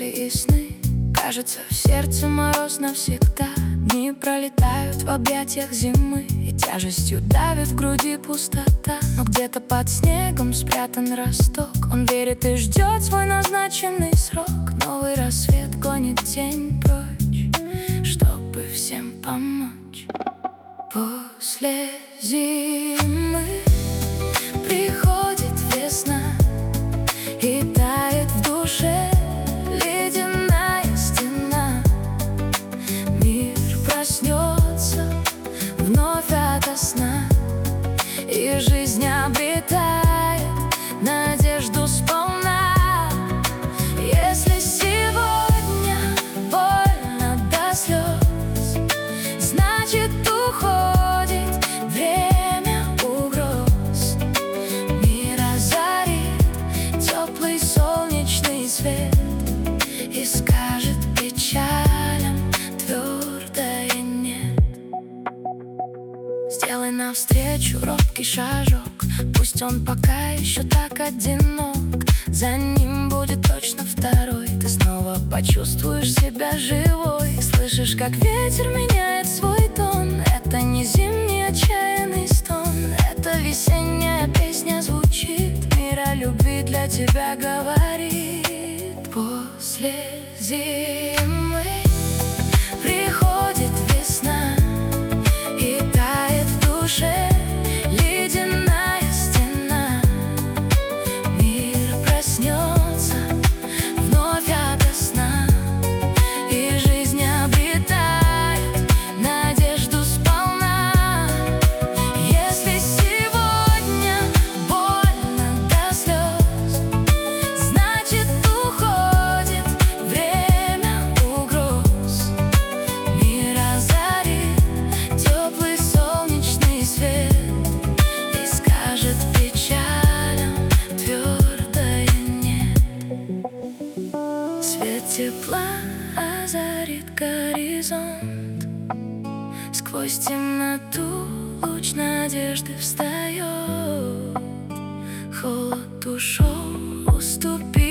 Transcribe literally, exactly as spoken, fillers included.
мысли и сны. Кажется, в сердце мороз навсегда. Дни пролетают в объятиях зимы, и тяжестью давит в груди пустота. Но где-то под снегом спрятан росток. Он верит и ждет свой назначенный срок. Новый рассвет гонит тень прочь, чтобы всем помочь. После зимы приходит весна, и тает в душе ледяная стена. Мир проснется вновь ото сна, и жизнь обретает надежду сполна. Если сегодня больно до слез, значит уходит время угроз. Мир озарит теплый солнечный свет и скажет печалям твердое нет. Сделай навстречу робкий шажок, пусть он пока еще так одинок. За ним будет точно второй. Ты снова почувствуешь себя живой. Слышишь, как ветер меняет свой тон. Это не зимний отчаянный стон, это весенняя песня звучит. Мир о любви для тебя говорит. После зимы приходит весна, и тает в душе ледяная стена. Мир проснется вновь ото сна, и жизнь обретает надежду сполна. Если сегодня больно до слез, значит уходит время угроз. Мир озарит теплый солнечный свет и скажет печалям твердое нет. Свет тепла озарит горизонт. Сквозь темноту луч надежды встает. Холод ушел, уступил